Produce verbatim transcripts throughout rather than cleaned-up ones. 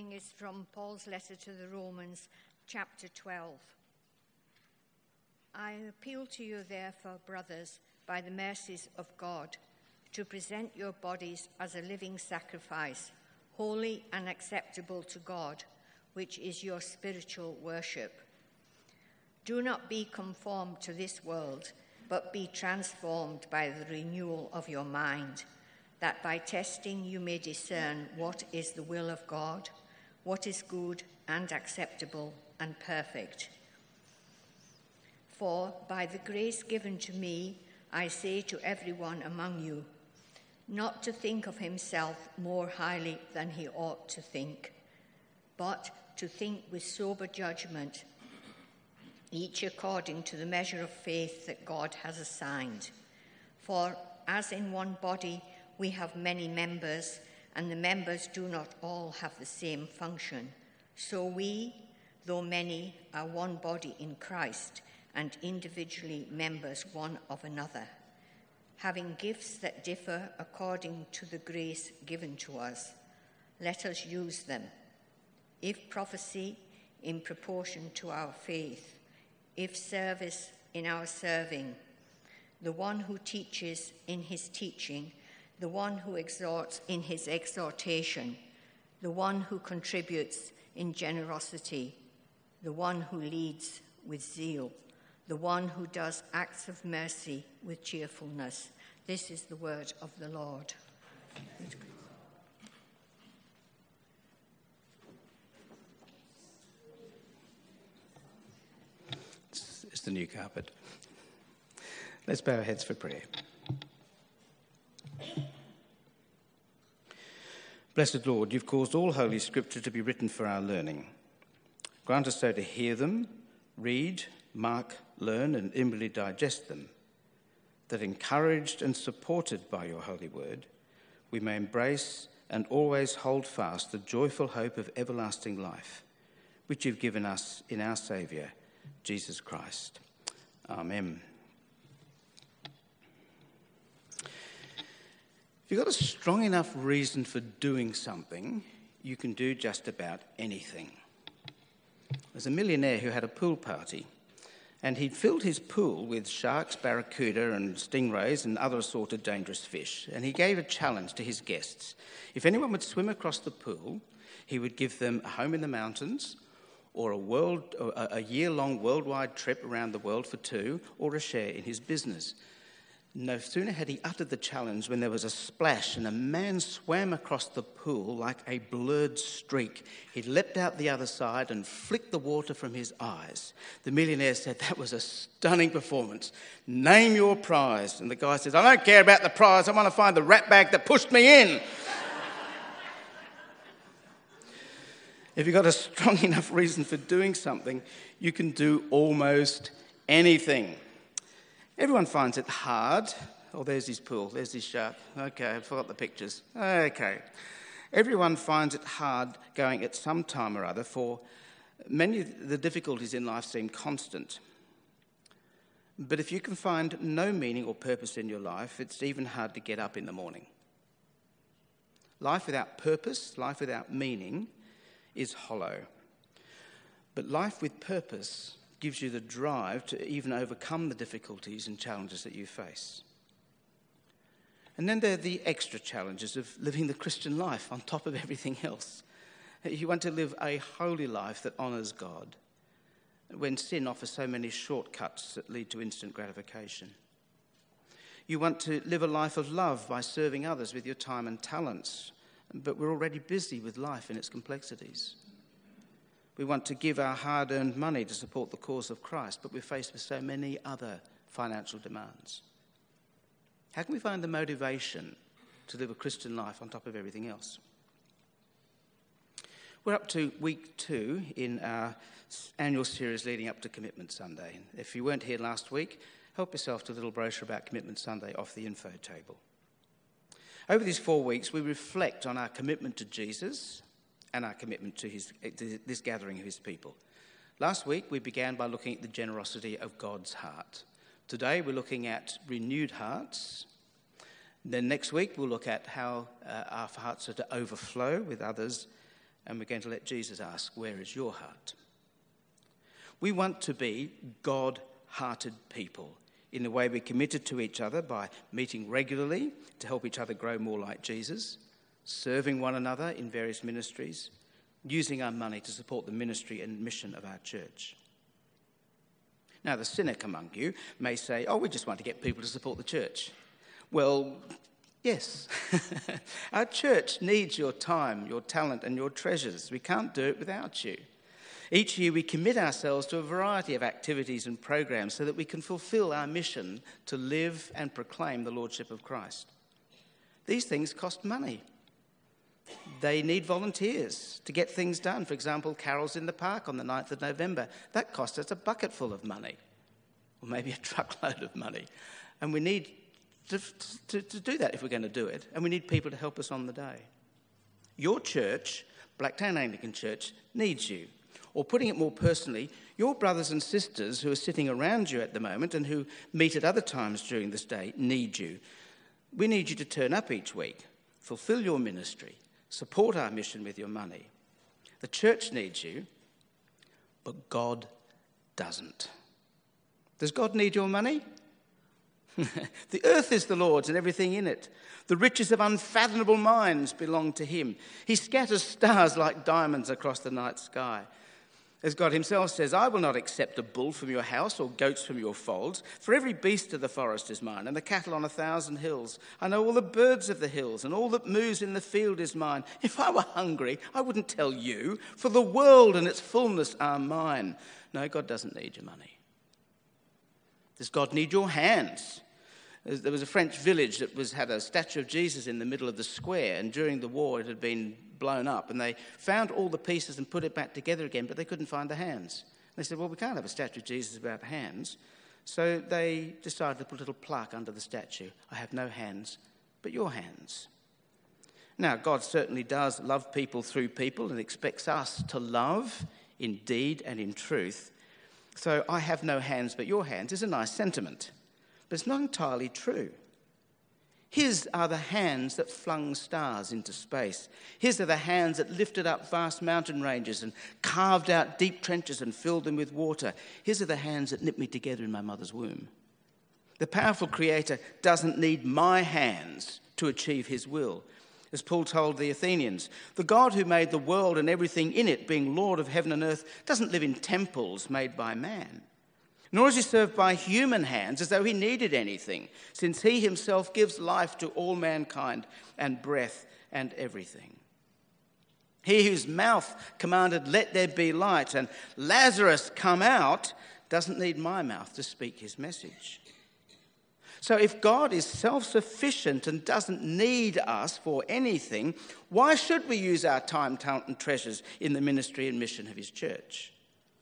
reading is from Paul's letter to the Romans, chapter twelve. I appeal to you, therefore, brothers, by the mercies of God, to present your bodies as a living sacrifice, holy and acceptable to God, which is your spiritual worship. Do not be conformed to this world, but be transformed by the renewal of your mind, that by testing you may discern what is the will of God, what is good and acceptable and perfect. For by the grace given to me, I say to everyone among you, not to think of himself more highly than he ought to think, but to think with sober judgment, each according to the measure of faith that God has assigned. For as in one body we have many members, and the members do not all have the same function, so we, though many, are one body in Christ, and individually members one of another, having gifts that differ according to the grace given to us. Let us use them. If prophecy, in proportion to our faith. If service, in our serving. The one who teaches, in his teaching. The one who exhorts, in his exhortation. The one who contributes, in generosity. The one who leads, with zeal. The one who does acts of mercy with cheerfulness. This is the word of the Lord. It's the new carpet. Let's bow our heads for prayer. Blessed Lord, you've caused all Holy Scripture to be written for our learning. Grant us so to hear them, read, mark, learn, and inwardly digest them, that encouraged and supported by your holy word, we may embrace and always hold fast the joyful hope of everlasting life, which you've given us in our Saviour, Jesus Christ. Amen. If you've got a strong enough reason for doing something, you can do just about anything. There's a millionaire who had a pool party, and he'd filled his pool with sharks, barracuda and stingrays and other assorted dangerous fish. And he gave a challenge to his guests. If anyone would swim across the pool, he would give them a home in the mountains, or a world, or a year-long worldwide trip around the world for two, or a share in his business. No sooner had he uttered the challenge when there was a splash and a man swam across the pool like a blurred streak. He leapt out the other side and flicked the water from his eyes. The millionaire said, "That was a stunning performance. Name your prize." And the guy says, "I don't care about the prize. I want to find the rat bag that pushed me in." If you've got a strong enough reason for doing something, you can do almost anything. Everyone finds it hard. Oh, there's his pool. There's his shark. Okay, I forgot the pictures. Okay. Everyone finds it hard going at some time or other, for many of the difficulties in life seem constant. But if you can find no meaning or purpose in your life, it's even hard to get up in the morning. Life without purpose, life without meaning, is hollow. But life with purpose gives you the drive to even overcome the difficulties and challenges that you face. And then there are the extra challenges of living the Christian life on top of everything else. You want to live a holy life that honours God, when sin offers so many shortcuts that lead to instant gratification. You want to live a life of love by serving others with your time and talents, but we're already busy with life and its complexities. We want to give our hard-earned money to support the cause of Christ, but we're faced with so many other financial demands. How can we find the motivation to live a Christian life on top of everything else? We're up to week two in our annual series leading up to Commitment Sunday. If you weren't here last week, help yourself to a little brochure about Commitment Sunday off the info table. Over these four weeks, we reflect on our commitment to Jesus and our commitment to, his, to this gathering of his people. Last week, we began by looking at the generosity of God's heart. Today, we're looking at renewed hearts. Then next week, we'll look at how uh, our hearts are to overflow with others. And we're going to let Jesus ask, where is your heart? We want to be God-hearted people in the way we're committed to each other by meeting regularly to help each other grow more like Jesus, serving one another in various ministries, using our money to support the ministry and mission of our church. Now, the cynic among you may say, oh, we just want to get people to support the church. Well, yes. Our church needs your time, your talent, and your treasures. We can't do it without you. Each year we commit ourselves to a variety of activities and programs so that we can fulfill our mission to live and proclaim the Lordship of Christ. These things cost money. They need volunteers to get things done. For example, Carols in the Park on the ninth of November. That cost us a bucket full of money, or maybe a truckload of money. And we need to, to, to do that if we're going to do it. And we need people to help us on the day. Your church, Blacktown Anglican Church, needs you. Or putting it more personally, your brothers and sisters who are sitting around you at the moment and who meet at other times during this day need you. We need you to turn up each week, fulfill your ministry, support our mission with your money. The church needs you, but God doesn't. Does God need your money? The earth is the Lord's and everything in it. The riches of unfathomable minds belong to him. He scatters stars like diamonds across the night sky. As God himself says, I will not accept a bull from your house or goats from your folds, for every beast of the forest is mine, and the cattle on a thousand hills. I know all the birds of the hills, and all that moves in the field is mine. If I were hungry, I wouldn't tell you, for the world and its fullness are mine. No, God doesn't need your money. Does God need your hands? There was a French village that was had a statue of Jesus in the middle of the square, and during the war it had been blown up, and they found all the pieces and put it back together again, but they couldn't find the hands. They said, well, we can't have a statue of Jesus without hands. So they decided to put a little plaque under the statue. I have no hands, but your hands. Now, God certainly does love people through people and expects us to love in deed and in truth. So I have no hands, but your hands is a nice sentiment, but it's not entirely true. His are the hands that flung stars into space. His are the hands that lifted up vast mountain ranges and carved out deep trenches and filled them with water. His are the hands that knit me together in my mother's womb. The powerful Creator doesn't need my hands to achieve his will. As Paul told the Athenians, the God who made the world and everything in it, being Lord of heaven and earth, doesn't live in temples made by man. Nor is he served by human hands as though he needed anything, since he himself gives life to all mankind and breath and everything. He whose mouth commanded, let there be light, and Lazarus come out, doesn't need my mouth to speak his message. So if God is self-sufficient and doesn't need us for anything, why should we use our time, talent, and treasures in the ministry and mission of his church?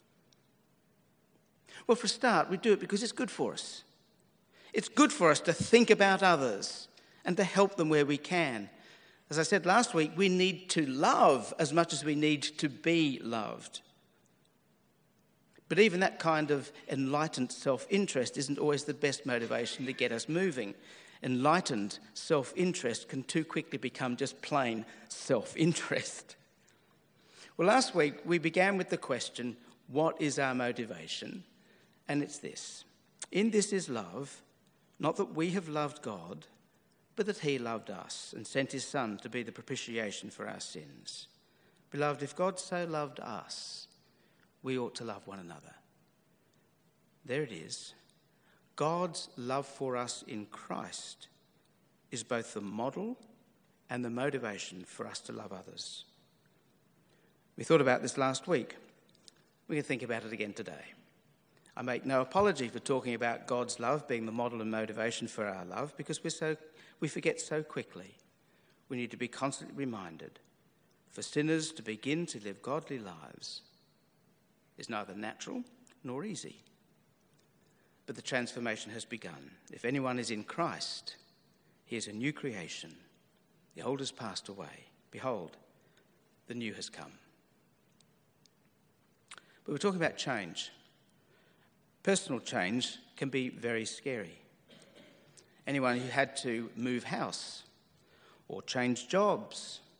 Well, for a start, we do it because it's good for us. It's good for us to think about others and to help them where we can. As I said last week, we need to love as much as we need to be loved. But even that kind of enlightened self-interest isn't always the best motivation to get us moving. Enlightened self-interest can too quickly become just plain self-interest. Well, last week we began with the question, what is our motivation? And it's this. In this is love, not that we have loved God, but that he loved us and sent his Son to be the propitiation for our sins. Beloved, if God so loved us, we ought to love one another. There it is. God's love for us in Christ is both the model and the motivation for us to love others. We thought about this last week. We can think about it again today. I make no apology for talking about God's love being the model and motivation for our love, because we're so, we forget so quickly. We need to be constantly reminded. For sinners to begin to live godly lives is neither natural nor easy. But the transformation has begun. If anyone is in Christ, he is a new creation. The old has passed away. Behold, the new has come. But we're talking about change. Personal change can be very scary. Anyone who had to move house or change jobs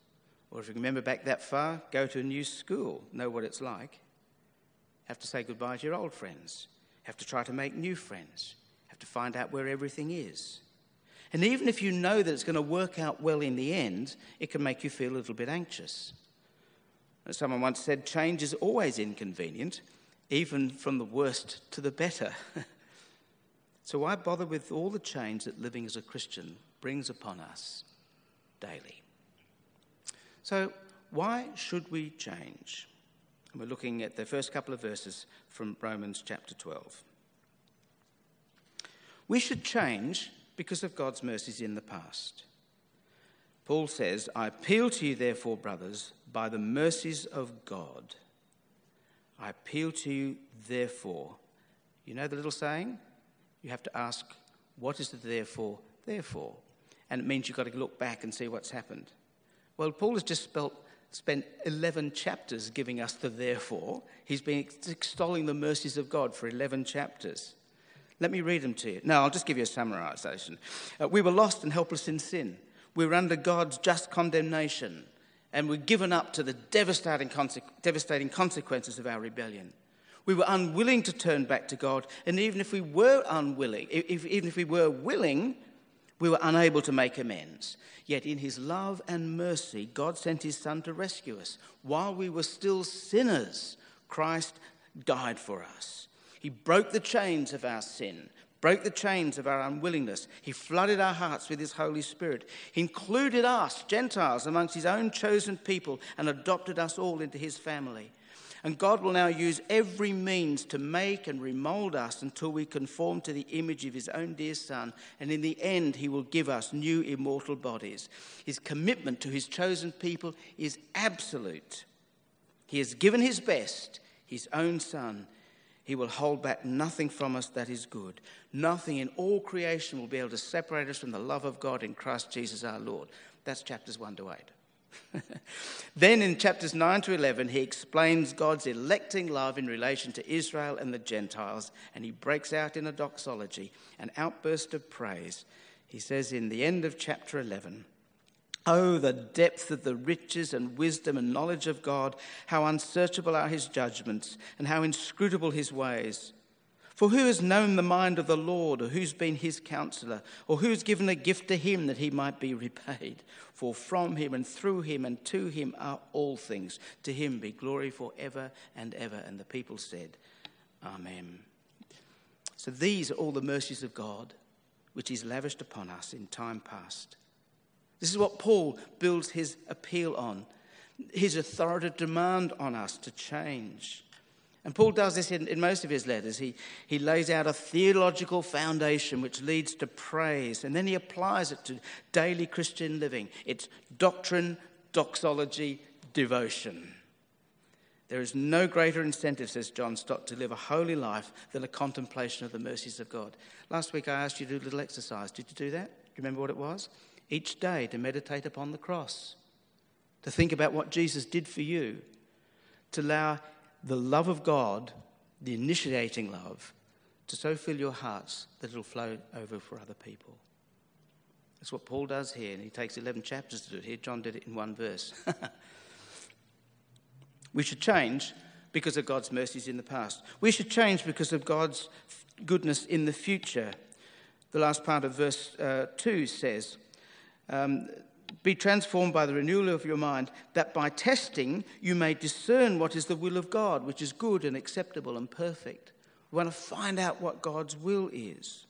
Or if you remember back that far, go to a new school, know what it's like. Have to say goodbye to your old friends. Have to try to make new friends. Have to find out where everything is. And even if you know that it's going to work out well in the end, it can make you feel a little bit anxious. As someone once said, change is always inconvenient, even from the worst to the better. So why bother with all the change that living as a Christian brings upon us daily? So why should we change? And we're looking at the first couple of verses from Romans chapter twelve. We should change because of God's mercies in the past. Paul says, I appeal to you, therefore, brothers, by the mercies of God. I appeal to you, therefore. You know the little saying? You have to ask, what is the therefore, therefore? And it means you've got to look back and see what's happened. Well, Paul has just spelt, spent eleven chapters giving us the therefore. He's been extolling the mercies of God for eleven chapters. Let me read them to you. No, I'll just give you a summarization. Uh, we were lost and helpless in sin. We were under God's just condemnation, and were given up to the devastating, conse- devastating consequences of our rebellion. We were unwilling to turn back to God, and even if we were unwilling, if, even if we were willing, we were unable to make amends. Yet in his love and mercy, God sent his Son to rescue us. While we were still sinners, Christ died for us. He broke the chains of our sin, broke the chains of our unwillingness. He flooded our hearts with his Holy Spirit. He included us, Gentiles, amongst his own chosen people and adopted us all into his family. And God will now use every means to make and remold us until we conform to the image of his own dear Son. And in the end, he will give us new immortal bodies. His commitment to his chosen people is absolute. He has given his best, his own Son. He will hold back nothing from us that is good. Nothing in all creation will be able to separate us from the love of God in Christ Jesus our Lord. That's chapters one to eight. Then in chapters nine to eleven, he explains God's electing love in relation to Israel and the Gentiles, and he breaks out in a doxology, an outburst of praise. He says in the end of chapter eleven, oh, the depth of the riches and wisdom and knowledge of God, how unsearchable are his judgments and how inscrutable his ways. For who has known the mind of the Lord, or who's been his counselor, or who's given a gift to him that he might be repaid? For from him and through him and to him are all things. To him be glory forever and ever. And the people said, Amen. So these are all the mercies of God, which he's lavished upon us in time past. This is what Paul builds his appeal on, his authoritative demand on us to change. And Paul does this in, in most of his letters. He, he lays out a theological foundation which leads to praise, and then he applies it to daily Christian living. It's doctrine, doxology, devotion. There is no greater incentive, says John Stott, to live a holy life than a contemplation of the mercies of God. Last week I asked you to do a little exercise. Did you do that? Do you remember what it was? Each day to meditate upon the cross, to think about what Jesus did for you, to allow the love of God, the initiating love, to so fill your hearts that it'll flow over for other people. That's what Paul does here, and he takes eleven chapters to do it. Here, John did it in one verse. We should change because of God's mercies in the past. We should change because of God's goodness in the future. The last part of verse uh, two says, Um, be transformed by the renewal of your mind, that by testing you may discern what is the will of God, which is good and acceptable and perfect. We want to find out what God's will is.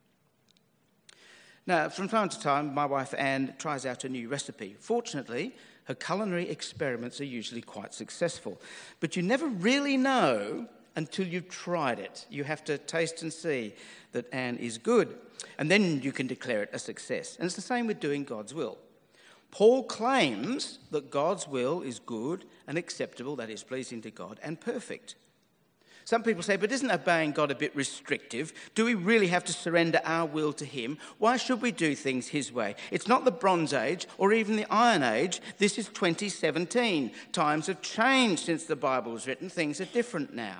Now, from time to time, my wife Anne tries out a new recipe. Fortunately, her culinary experiments are usually quite successful. But you never really know until you've tried it. You have to taste and see that Anne is good. And then you can declare it a success. And it's the same with doing God's will. Paul claims that God's will is good and acceptable, that is, pleasing to God, and perfect. Some people say, but isn't obeying God a bit restrictive? Do we really have to surrender our will to him? Why should we do things his way? It's not the Bronze Age or even the Iron Age. This is twenty seventeen. Times have changed since the Bible was written. Things are different now.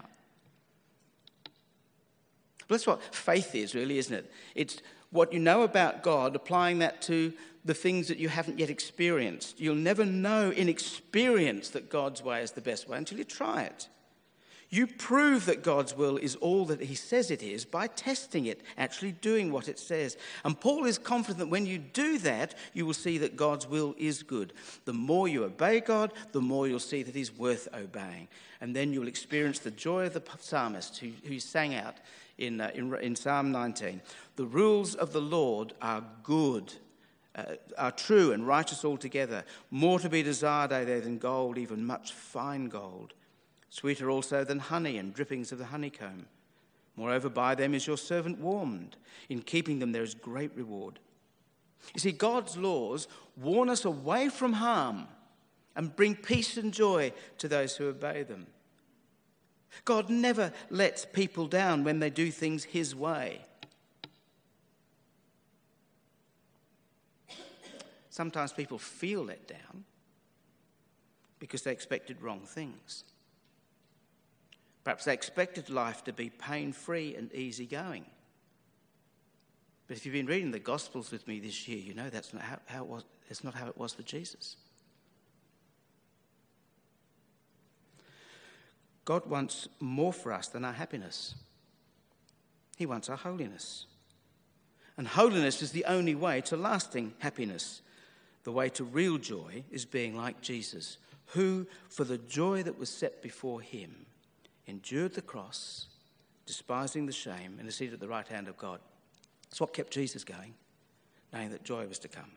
But that's what faith is, really, isn't it? It's what you know about God, applying that to the things that you haven't yet experienced. You'll never know in experience that God's way is the best way until you try it. You prove that God's will is all that he says it is by testing it, actually doing what it says. And Paul is confident that when you do that, you will see that God's will is good. The more you obey God, the more you'll see that he's worth obeying. And then you'll experience the joy of the psalmist who, who sang out in, uh, in, in Psalm nineteen. The rules of the Lord are good, uh, are true and righteous altogether. More to be desired are they than gold, even much fine gold. Sweeter also than honey and drippings of the honeycomb. Moreover, by them is your servant warmed. In keeping them there is great reward. You see, God's laws warn us away from harm and bring peace and joy to those who obey them. God never lets people down when they do things his way. Sometimes people feel let down because they expected wrong things. Perhaps they expected life to be pain-free and easygoing. But if you've been reading the Gospels with me this year, you know that's not how, how it was. It's not how it was for Jesus. God wants more for us than our happiness. He wants our holiness. And holiness is the only way to lasting happiness. The way to real joy is being like Jesus, who, for the joy that was set before him, endured the cross, despising the shame, and is seated at the right hand of God. That's what kept Jesus going, knowing that joy was to come.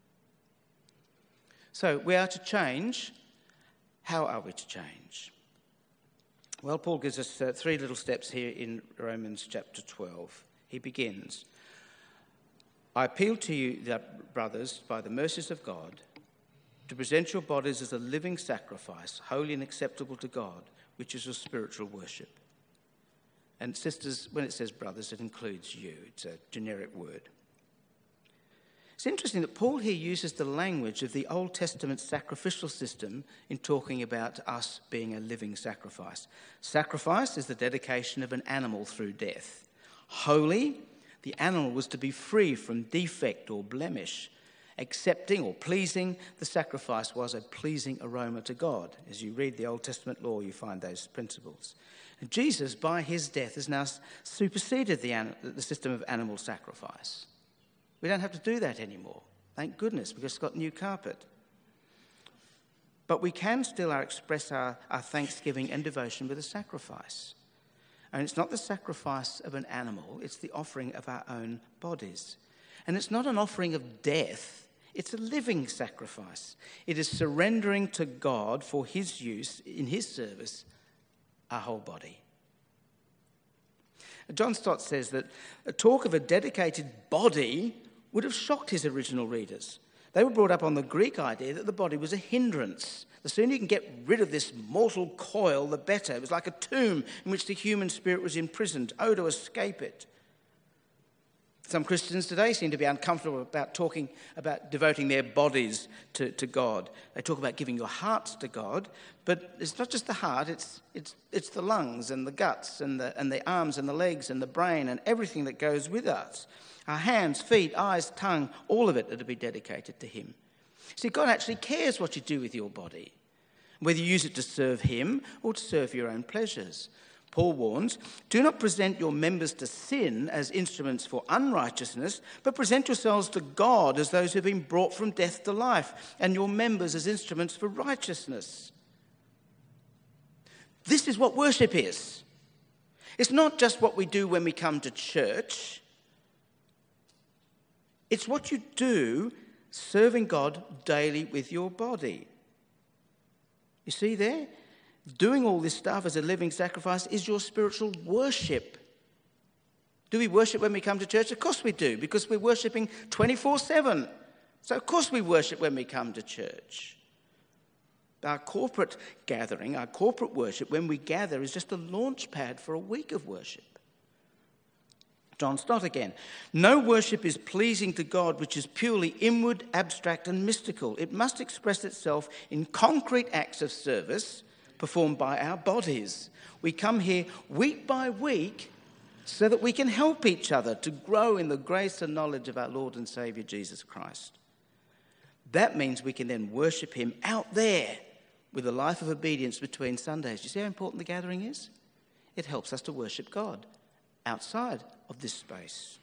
So we are to change. How are we to change? Well, Paul gives us uh, three little steps here in Romans chapter twelve. He begins, I appeal to you, brothers, by the mercies of God, to present your bodies as a living sacrifice, holy and acceptable to God, which is your spiritual worship. And sisters, when it says brothers, it includes you. It's a generic word. It's interesting that Paul here uses the language of the Old Testament sacrificial system in talking about us being a living sacrifice. Sacrifice is the dedication of an animal through death. Holy, the animal was to be free from defect or blemish. Accepting or pleasing, the sacrifice was a pleasing aroma to God. As you read the Old Testament law, you find those principles. And Jesus, by his death, has now superseded the, the system of animal sacrifice. We don't have to do that anymore. Thank goodness, because it's got new carpet. But we can still express our, our thanksgiving and devotion with a sacrifice. And it's not the sacrifice of an animal, it's the offering of our own bodies. And it's not an offering of death, it's a living sacrifice. It is surrendering to God for his use in his service, our whole body. John Stott says that a talk of a dedicated body would have shocked his original readers. They were brought up on the Greek idea that the body was a hindrance. The sooner you can get rid of this mortal coil, the better. It was like a tomb in which the human spirit was imprisoned. Oh, to escape it. Some Christians today seem to be uncomfortable about talking about devoting their bodies to, to God. They talk about giving your hearts to God, but it's not just the heart, it's it's it's the lungs and the guts and the and the arms and the legs and the brain and everything that goes with us. Our hands, feet, eyes, tongue, all of it are to be dedicated to him. See, God actually cares what you do with your body, whether you use it to serve him or to serve your own pleasures. Paul warns, do not present your members to sin as instruments for unrighteousness, but present yourselves to God as those who have been brought from death to life, and your members as instruments for righteousness. This is what worship is. It's not just what we do when we come to church. It's what you do serving God daily with your body. You see there? Doing all this stuff as a living sacrifice is your spiritual worship. Do we worship when we come to church? Of course we do, because we're worshipping twenty-four seven. So of course we worship when we come to church. Our corporate gathering, our corporate worship, when we gather, is just a launch pad for a week of worship. John Stott again. No worship is pleasing to God which is purely inward, abstract and mystical. It must express itself in concrete acts of service performed by our bodies. We come here week by week so that we can help each other to grow in the grace and knowledge of our Lord and Saviour Jesus Christ. That means we can then worship him out there with a life of obedience between Sundays. Do you see how important the gathering is? It helps us to worship God outside of this space.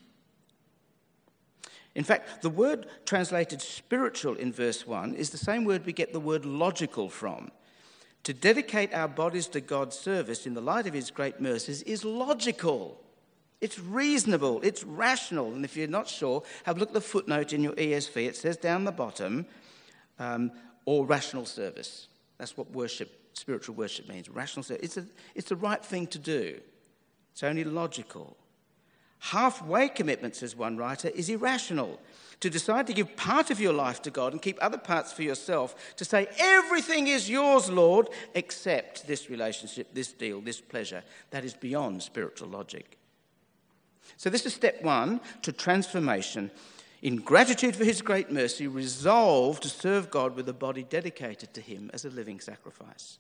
In fact, the word translated spiritual in verse one is the same word we get the word logical from. To dedicate our bodies to God's service in the light of his great mercies is logical. It's reasonable. It's rational. And if you're not sure, have a look at the footnote in your E S V. It says down the bottom, um, or rational service. That's what worship, spiritual worship means. Rational service. It's, a, it's the right thing to do. It's only logical. Halfway commitment, says one writer, is irrational. To decide to give part of your life to God and keep other parts for yourself, to say everything is yours, Lord, except this relationship, this deal, this pleasure, that is beyond spiritual logic. So this is step one to transformation. In gratitude for his great mercy, resolve to serve God with a body dedicated to him as a living sacrifice.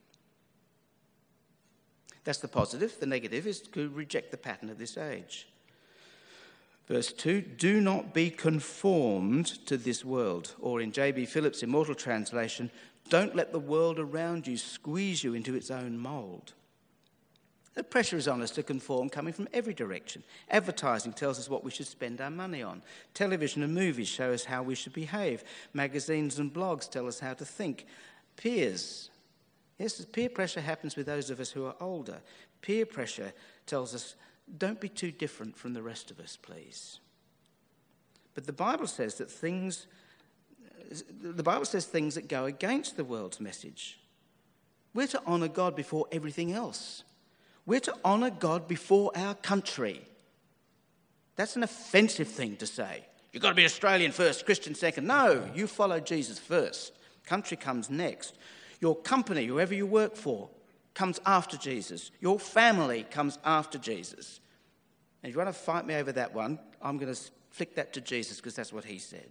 That's the positive. The negative is to reject the pattern of this age. Verse two, do not be conformed to this world. Or in J B Phillips' Immortal Translation, don't let the world around you squeeze you into its own mould. The pressure is on us to conform coming from every direction. Advertising tells us what we should spend our money on. Television and movies show us how we should behave. Magazines and blogs tell us how to think. Peers, yes, peer pressure happens with those of us who are older. Peer pressure tells us, don't be too different from the rest of us, please. But the Bible says that things, the Bible says things that go against the world's message. We're to honour God before everything else. We're to honour God before our country. That's an offensive thing to say. You've got to be Australian first, Christian second. No, you follow Jesus first. Country comes next. Your company, whoever you work for, comes after Jesus. Your family comes after Jesus. And if you want to fight me over that one, I'm going to flick that to Jesus because that's what he said.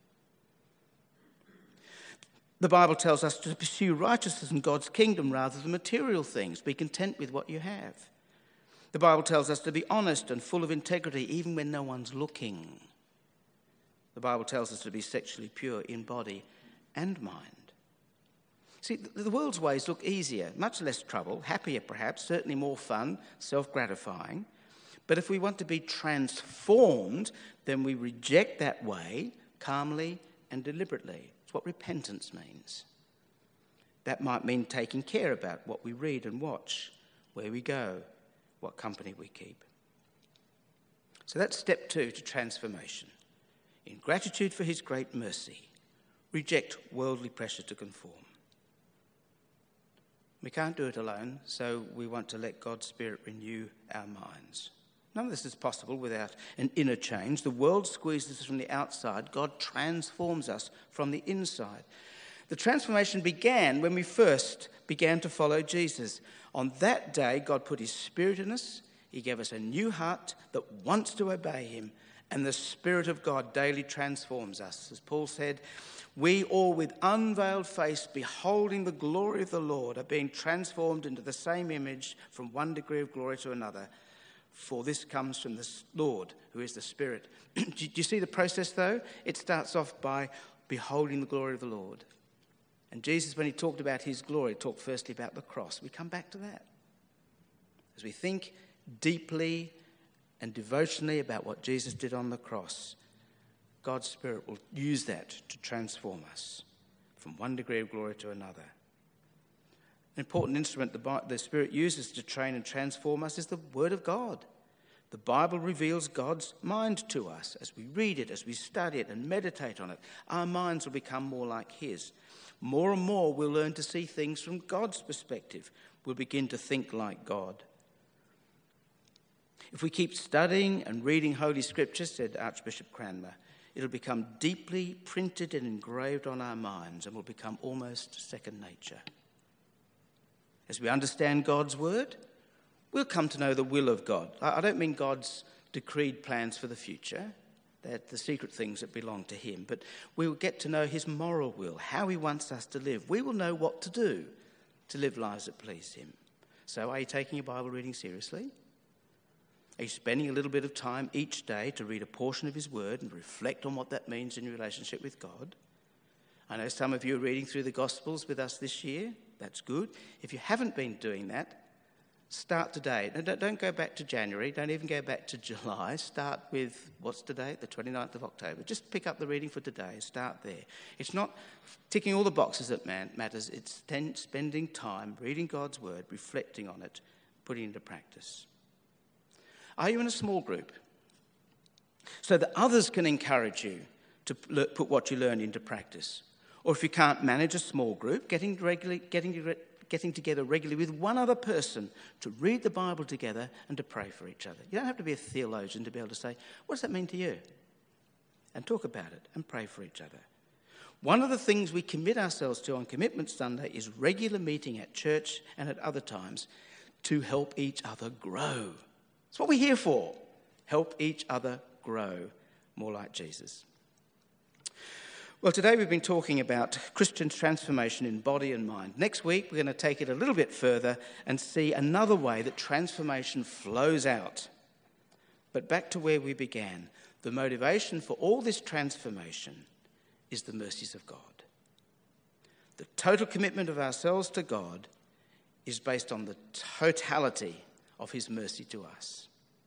The Bible tells us to pursue righteousness in God's kingdom rather than material things. Be content with what you have. The Bible tells us to be honest and full of integrity even when no one's looking. The Bible tells us to be sexually pure in body and mind. See, the world's ways look easier, much less trouble, happier perhaps, certainly more fun, self-gratifying. But if we want to be transformed, then we reject that way calmly and deliberately. It's what repentance means. That might mean taking care about what we read and watch, where we go, what company we keep. So that's step two to transformation. In gratitude for his great mercy, reject worldly pressure to conform. We can't do it alone, so we want to let God's Spirit renew our minds. None of this is possible without an inner change. The world squeezes us from the outside. God transforms us from the inside. The transformation began when we first began to follow Jesus. On that day, God put his Spirit in us. He gave us a new heart that wants to obey him. And the Spirit of God daily transforms us. As Paul said, we all with unveiled face, beholding the glory of the Lord, are being transformed into the same image from one degree of glory to another. For this comes from the Lord, who is the Spirit. Do you see the process, though? It starts off by beholding the glory of the Lord. And Jesus, when he talked about his glory, talked firstly about the cross. We come back to that. As we think deeply and devotionally about what Jesus did on the cross, God's Spirit will use that to transform us from one degree of glory to another. An important instrument the, the Spirit uses to train and transform us is the Word of God. The Bible reveals God's mind to us. As we read it, as we study it and meditate on it, our minds will become more like his. More and more we'll learn to see things from God's perspective. We'll begin to think like God. If we keep studying and reading Holy Scripture, said Archbishop Cranmer, it'll become deeply printed and engraved on our minds and will become almost second nature. As we understand God's word, we'll come to know the will of God. I don't mean God's decreed plans for the future. They're the secret things that belong to him. But we will get to know his moral will, how he wants us to live. We will know what to do to live lives that please him. So are you taking your Bible reading seriously? Are you spending a little bit of time each day to read a portion of his word and reflect on what that means in your relationship with God? I know some of you are reading through the Gospels with us this year. That's good. If you haven't been doing that, start today. No, don't, don't go back to January. Don't even go back to July. Start with, what's today? The twenty-ninth of October. Just pick up the reading for today. Start there. It's not ticking all the boxes that man, matters. It's ten, spending time reading God's word, reflecting on it, putting it into practice. Are you in a small group? So that others can encourage you to put what you learn into practice. Or if you can't manage a small group, getting regularly, getting getting together regularly with one other person to read the Bible together and to pray for each other. You don't have to be a theologian to be able to say, what does that mean to you? And talk about it and pray for each other. One of the things we commit ourselves to on Commitment Sunday is regular meeting at church and at other times to help each other grow. That's what we're here for. Help each other grow more like Jesus. Well, today we've been talking about Christian transformation in body and mind. Next week, we're going to take it a little bit further and see another way that transformation flows out. But back to where we began. The motivation for all this transformation is the mercies of God. The total commitment of ourselves to God is based on the totality of his mercy to us.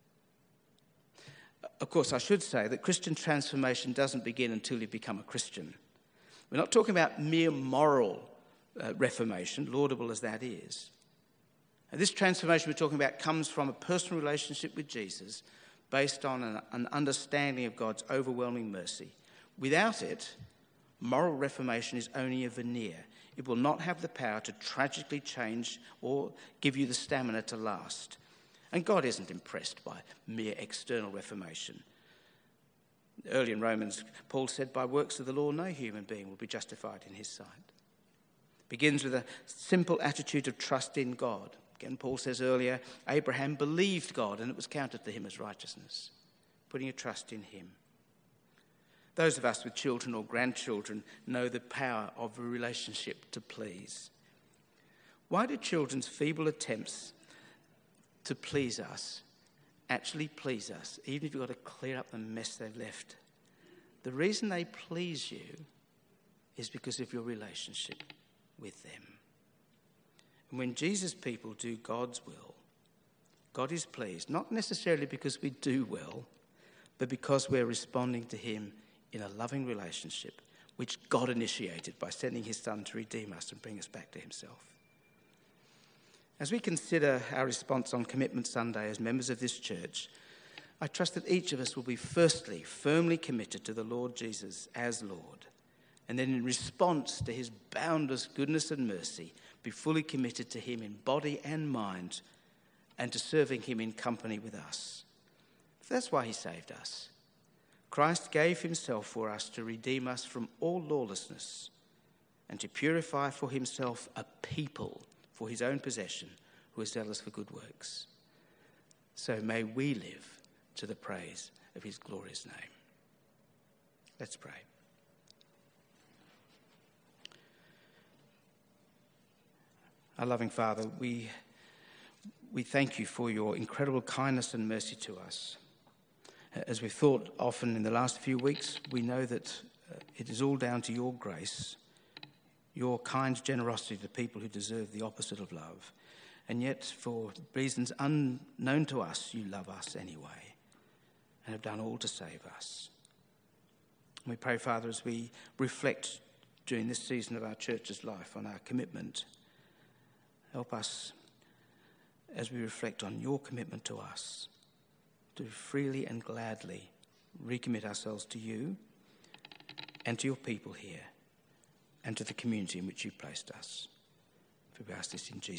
Of course, I should say that Christian transformation doesn't begin until you become a Christian. We're not talking about mere moral uh, reformation, laudable as that is. And this transformation we're talking about comes from a personal relationship with Jesus based on an, an understanding of God's overwhelming mercy. Without it, moral reformation is only a veneer. It will not have the power to tragically change or give you the stamina to last. And God isn't impressed by mere external reformation. Early in Romans, Paul said, by works of the law, no human being will be justified in his sight. It begins with a simple attitude of trust in God. Again, Paul says earlier, Abraham believed God and it was counted to him as righteousness, putting a trust in him. Those of us with children or grandchildren know the power of a relationship to please. Why do children's feeble attempts to please us actually please us, even if you've got to clear up the mess they've left? The reason they please you is because of your relationship with them. And when Jesus' people do God's will, God is pleased, not necessarily because we do well, but because we're responding to him in a loving relationship, which God initiated by sending his son to redeem us and bring us back to himself. As we consider our response on Commitment Sunday as members of this church, I trust that each of us will be firstly firmly committed to the Lord Jesus as Lord, and then in response to his boundless goodness and mercy, be fully committed to him in body and mind and to serving him in company with us. For that's why he saved us. Christ gave himself for us to redeem us from all lawlessness and to purify for himself a people for his own possession, who are zealous for good works. So may we live to the praise of his glorious name. Let's pray. Our loving Father, we, we thank you for your incredible kindness and mercy to us. As we've thought often in the last few weeks, we know that it is all down to your grace, your kind generosity to people who deserve the opposite of love. And yet, for reasons unknown to us, you love us anyway and have done all to save us. And we pray, Father, as we reflect during this season of our church's life on our commitment, help us as we reflect on your commitment to us to freely and gladly recommit ourselves to you and to your people here, and to the community in which you placed us. For we ask this in Jesus' name.